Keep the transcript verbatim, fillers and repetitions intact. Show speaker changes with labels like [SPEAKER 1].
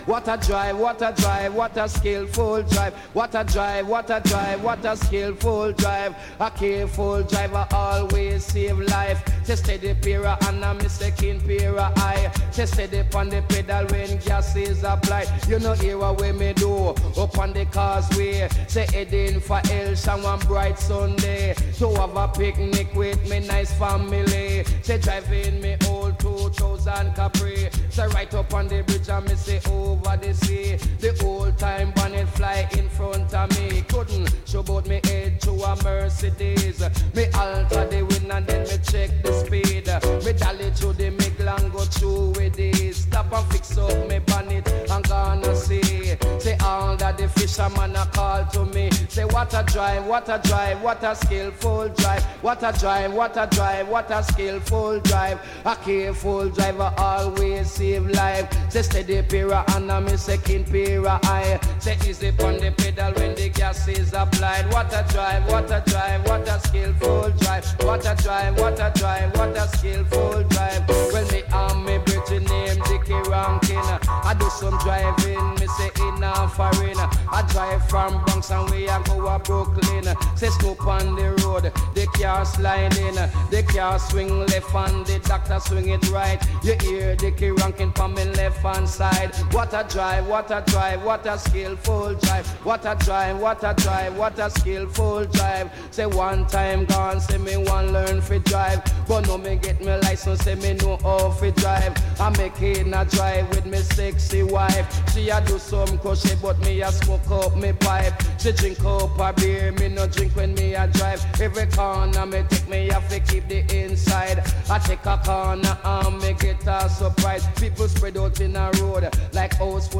[SPEAKER 1] What a drive, what a drive, what a skillful drive. What a drive, what a drive, what a skillful drive. A careful driver always save life. She steady para and a mistaken para eye. She steady on the pedal when gas is applied. You know hear what we me do up on the causeway. Say heading for El Shan one bright Sunday to have a picnic with me nice family. She driving me old two thousand Capri. Say right up on the bridge and me say over the sea. The old time bonnet fly in front of me. Couldn't show bout me head to a Mercedes. Me alter the wind and then me check the speed. Me dally to the middle and go through with this. Stop and fix up me bonnet and gonna see. Say all that the fisherman a call to me. Say what a drive, what a drive, what a skillful drive. What a drive, what a drive, what a skillful drive. A careful driver always save life. Say steady para and a me second para eye. Say easy on the pedal when the gas is applied. What a drive, what a drive, what a skillful drive. What a drive, what a drive, what a skillful drive. Well me and me pretty name Dickie Rankin. I do some driving, me say in a foreign. I drive from Bronx and we a go a Brooklyn. Say stop on the road, the car sliding. The car swing left and the doctor swing it right. You hear Dickie Rankin from me left hand side. What a drive, what a drive, what a skillful drive. What a drive, what a drive, what a skillful drive. Say one time gone, say me one learn fi drive. But no me get me license, say me know how fi drive. I make it a drive with me sexy wife. She a do some crochet but me a smoke up me pipe. She drink up a beer, me no drink when me a drive. Every corner me take me have to keep the inside. I take a corner and me get a surprise. People spread out in a road like house full